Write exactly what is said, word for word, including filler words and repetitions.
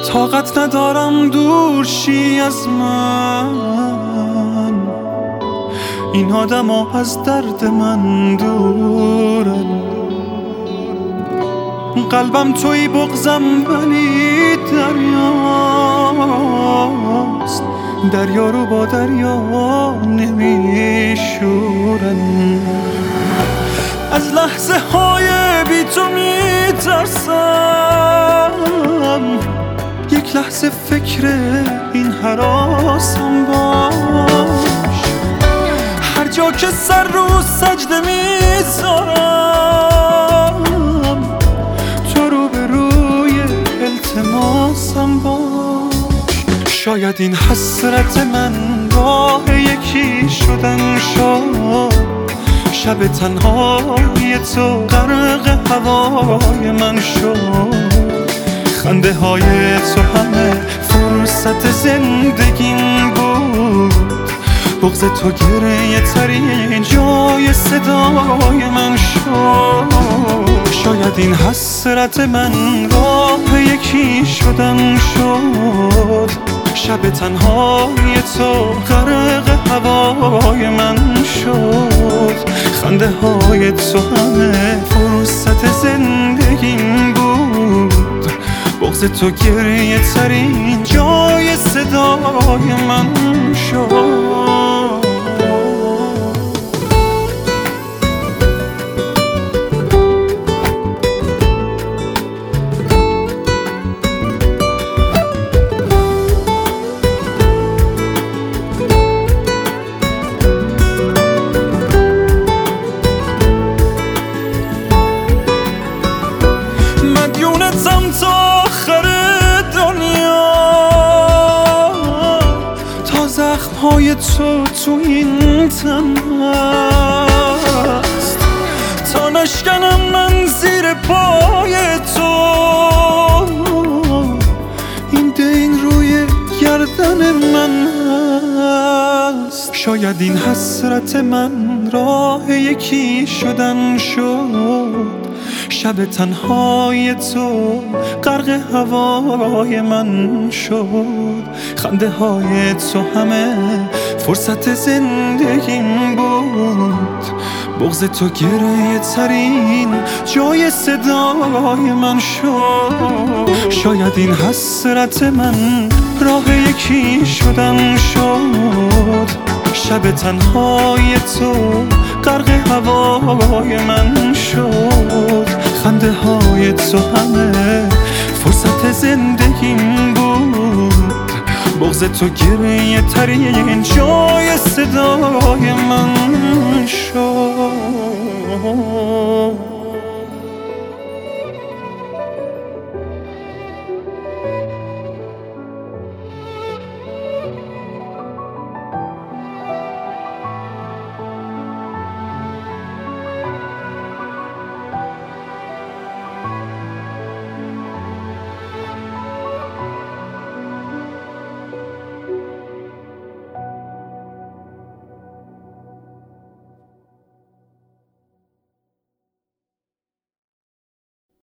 طاقت ندارم دور شی از من، این آدم ها از درد من دورن. قلبم توی بغزم ولی دریاست، دریا رو با دریا نمیشورن. از لحظه های بی تو میترسم، یک لحظه فکر این هراسم باش. هر جا که سر رو سجده میذارم، تو رو به روی التماسم باش. شاید این حسرت من راه یکی شدن شد، شب تنهای تو غرق هوای من شد. خنده های تو همه فرصت زندگیم بود، بغض تو گریه ترین جای صدای من شد. شاید این حسرت من راه یکی شدن شد، شب تنهای تو غرق هوای من شد. خنده های تو همه فرصت زندگیم بود، بغض تو گریه ترین جای صدای من شد. مدیونتم تا آخر دنیا، تا زخمهای تو تو این تن هست، تا نشکنم من زیر پای تو، این دین روی گردن من هست. شاید این حسرت من راه یکی شدن شد، شب تنهای تو غرق هوای من شد. خنده های تو همه فرصت زندگیم بود، بغض تو گریه ترین جای صدای من شد. شاید این حسرت من راه یکی شدن شد، شب تنهای تو غرق هوای من شد. خنده های تو همه فرصت زندگیم بود، بغض تو گریه ترین جای صدای من شد.